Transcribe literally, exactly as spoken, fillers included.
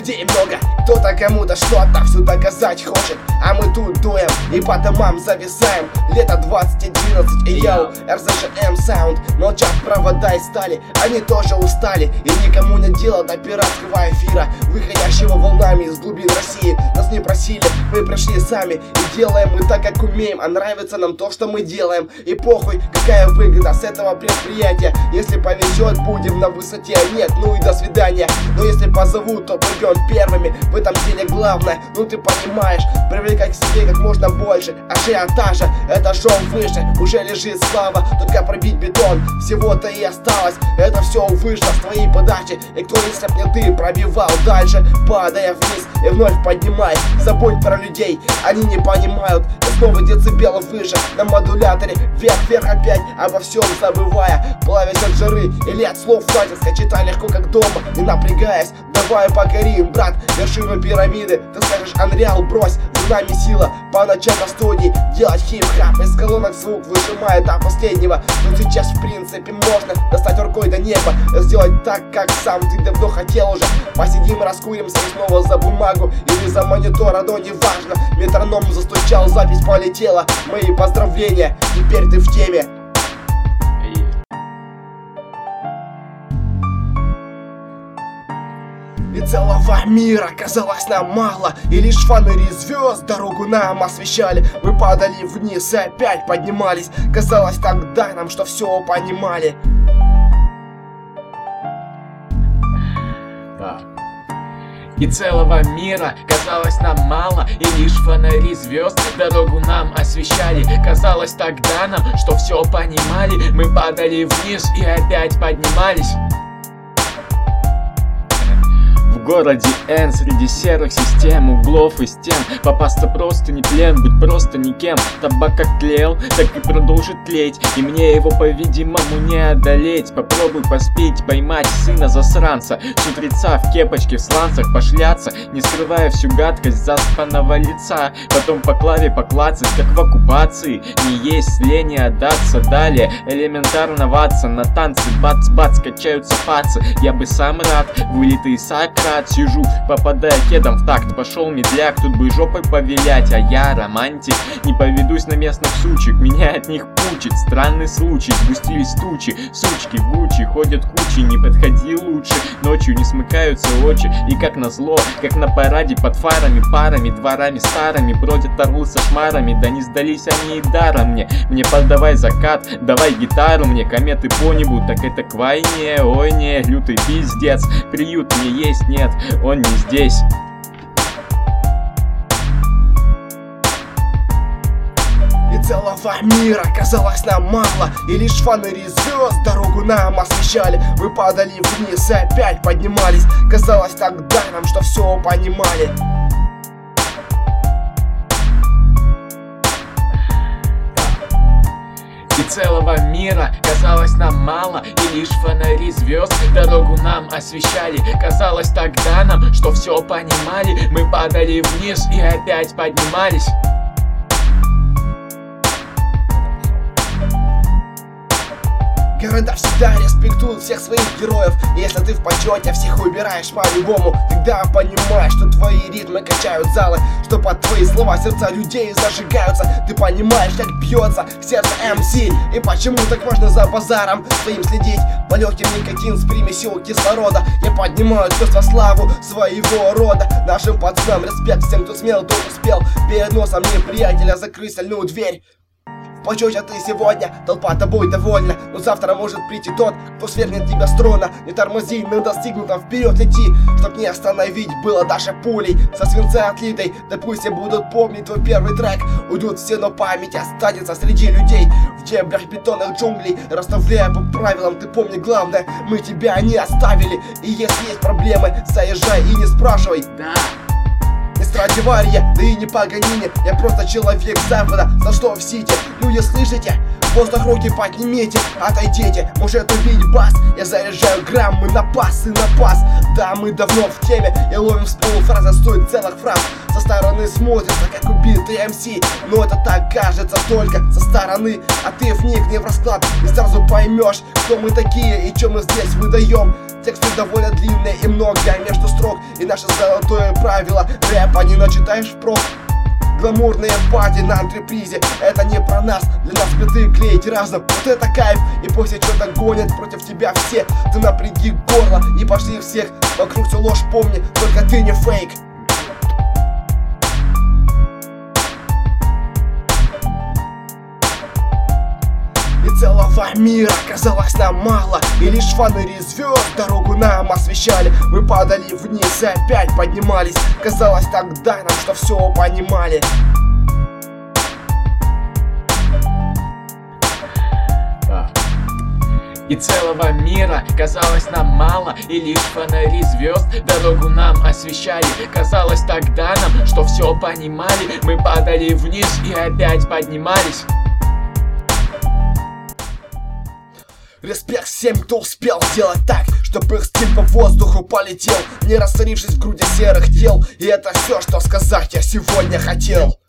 людей много, кто-то кому-то что-то всю доказать хочет, а мы тут дуем и по домам зависаем. Лето двадцать одиннадцать, и йоу, эр зэ жэ эм Sound. Молчат провода и стали, они тоже устали, и никому не дело до пиратского эфира, выходящего волнами из глубин России. Нас не просили, мы пришли сами, и делаем мы так, как умеем, а нравится нам то, что мы делаем. И похуй, какая выгода с этого предприятия, если повезет, будем на высоте, а нет, ну и до свидания. Но если позовут, то придем первыми, в этом деле главное, ну ты понимаешь, привлекать к себе как можно больше ажиотажа. Этажом выше уже лежит слава, только пробить бетон всего-то и осталось. Это все вышло с твоей подачи, и кто, если б не ты, пробивал дальше, падая вниз и вновь поднимай. Забудь про людей, они не понимают, и снова децибелы выше на модуляторе, вверх-вверх опять, обо всем забывая, плавясь от жары или от слов фатинска, читай легко как дома, не напрягаясь. Давай покорим, брат, вершину пирамиды. Ты скажешь, Unreal, брось, за нами сила по ночам на студии делать хип-хап, из колонок звук выжимает до последнего. Но сейчас в принципе можно достать рукой до неба, сделать так, как сам ты давно хотел уже. Посидим, раскуримся и снова за бумагу или за монитор, а то не важно. Метроном застучал, запись полетела. Мои поздравления, теперь ты в теме. И целого мира казалось нам мало, и лишь фонари звезд дорогу нам освещали. Мы падали вниз и опять поднимались, казалось тогда нам, что все понимали. И целого мира казалось нам мало, и лишь фонари звезд дорогу нам освещали. Казалось тогда нам, что все понимали. Мы падали вниз и опять поднимались. В городе Н, среди серых систем, углов и стен, попасться просто не тлен, быть просто никем. Табак как тлел, так и продолжит тлеть, и мне его, по-видимому, не одолеть. Попробуй поспеть, поймать сына засранца, с утреца в кепочке, в сланцах пошляться, не скрывая всю гадкость заспанного лица. Потом по клаве поклацать, как в оккупации, не есть лень, отдаться. Далее элементарно ваться, на танцы бац-бац качаются пацы. Я бы сам рад, вылитый Сократ. Сижу, попадая кедом в такт, пошел медляк, тут бы жопой повилять, а я романтик, не поведусь на местных сучек, меня от них пучит, странный случай, сгустились тучи, сучки в Гуччи ходят кучи, не подходи лучше, ночью не смыкаются очи, и как назло, как на параде под фарами, парами, дворами старыми, бродят орлы со шмарами, да не сдались они и даром мне, мне подавай закат, давай гитару мне, кометы по небу, так это к войне, ой не, лютый пиздец, приют мне есть, нет, он не здесь. И целого мира казалось нам мало, и лишь фонари звезд дорогу нам освещали. Мы падали вниз и опять поднимались, казалось тогда нам, что все понимали. И целого мира казалось нам мало, и лишь фонари звезд дорогу нам освещали. Казалось тогда нам, что все понимали. Мы падали вниз и опять поднимались. Города всегда респектуют всех своих героев. И если ты в почете всех убираешь по-любому, тогда понимаешь, что твои ритмы качают залы, что под твои слова сердца людей зажигаются. Ты понимаешь, как бьется сердце эм си, и почему так важно за базаром своим следить. По легким никотин с примесью кислорода я поднимаю тост во славу своего рода. Нашим пацанам респект, всем, кто смел, тот успел перед носом неприятеля закрыть стальную дверь. В почете ты сегодня, толпа тобой довольна, но завтра может прийти тот, кто свергнет тебя с трона. Не тормози, на достигнутом вперед лети, чтоб не остановить было даже пулей со свинца отлитой. Да пусть все будут помнить твой первый трек, уйдут все, но память останется среди людей в дебрях бетонных джунглей. Расставляя по правилам, ты помни главное, мы тебя не оставили. И если есть проблемы, заезжай и не спрашивай. Да. Не Страдивария, да и не Паганини, я просто человек запада, за что в Сити. Люди, слышите? воздух руки поднимите, отойдите, может увидеть бас. Я заряжаю граммы на пас и на пас. Да, мы давно в теме и ловим с полуфразы стоит целых фраз. Со стороны смотрится, как убитый эм си, но это так кажется только со стороны. А ты вникни в расклад и сразу поймешь, кто мы такие и что мы здесь выдаем. Тексты довольно длинные и много между строк, и наше золотое правило: рэпа не начитаешь впрок. Гламурные пати на антрепризе, это не про нас, для нас биты клеить разом. Вот это кайф, и пусть что-то гонят против тебя все. Ты напряги горло и пошли всех, вокруг всю ложь помни, только ты не фейк. И целого мира казалось нам мало, и лишь фонари звезд дорогу нам освещали. Мы падали вниз и опять поднимались, казалось тогда нам, что все понимали. И целого мира казалось нам мало, и лишь фонари звезд дорогу нам освещали. Казалось тогда нам, что все понимали. Мы падали вниз и опять поднимались. Респект всем, кто успел сделать так, чтобы их стиль по воздуху полетел, не растворившись в груди серых тел. И это все, что сказать я сегодня хотел.